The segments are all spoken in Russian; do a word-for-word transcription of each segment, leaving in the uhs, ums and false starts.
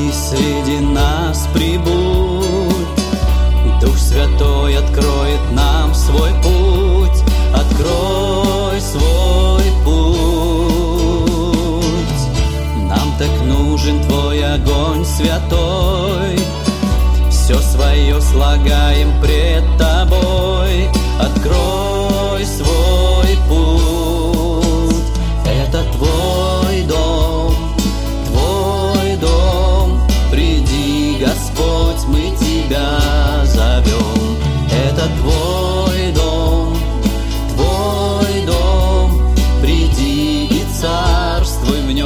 Приди среди нас, прибудь, Дух Святой откроет нам свой путь, открой свой путь. Нам так нужен Твой огонь святой, все свое слагаем пред Тобой, открой свой путь. Это Твой дом, Твой дом, приди, Господь, мы Тебя зовем. Это Твой дом, Твой дом, приди и царствуй в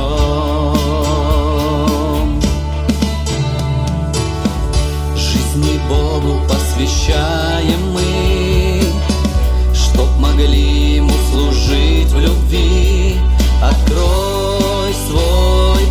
нем. Жизни Богу посвящаем мы, чтоб могли Ему служить в любви. Открой свой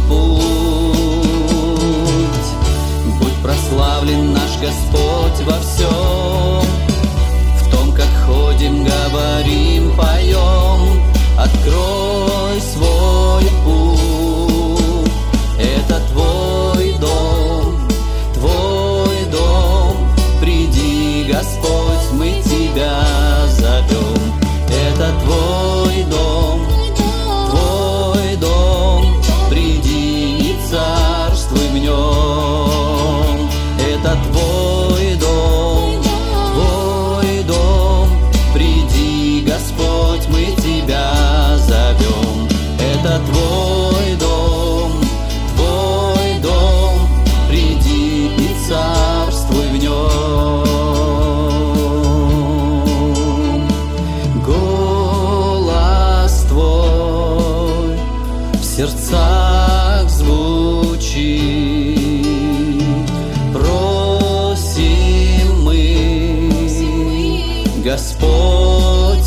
путь, будь прославлен наш Господь во всем, в том, как ходим, говорим, поем. Открой свой путь, это Твой дом, Твой дом, приди, Господь, мы Тебя зовем. Это Твой дом, Твой дом, приди и царствуй в нем. Это Твой дом, Твой дом, приди, Господь, мы Тебя зовем. Это Твой дом, Твой дом, приди и царствуй в нем. Голос Твой в сердцах звучит, просим мы, Господь,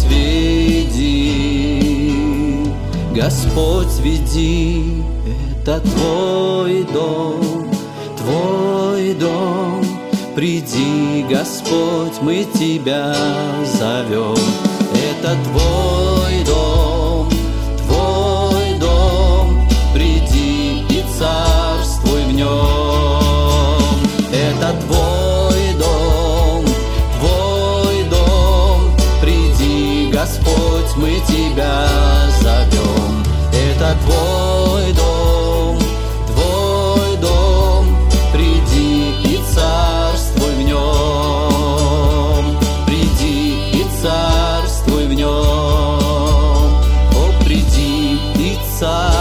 веди, Господь, веди. Это Твой дом, Твой дом, приди, Господь, мы Тебя зовем. Это Твой дом, Твой дом, приди и царствуй в нем. Это Твой дом, Твой дом, приди, Господь, мы Тебя зовем. Это Твой дом, Твой дом, приди и царствуй в нем. Приди и царствуй в нем. О, приди и царствуй.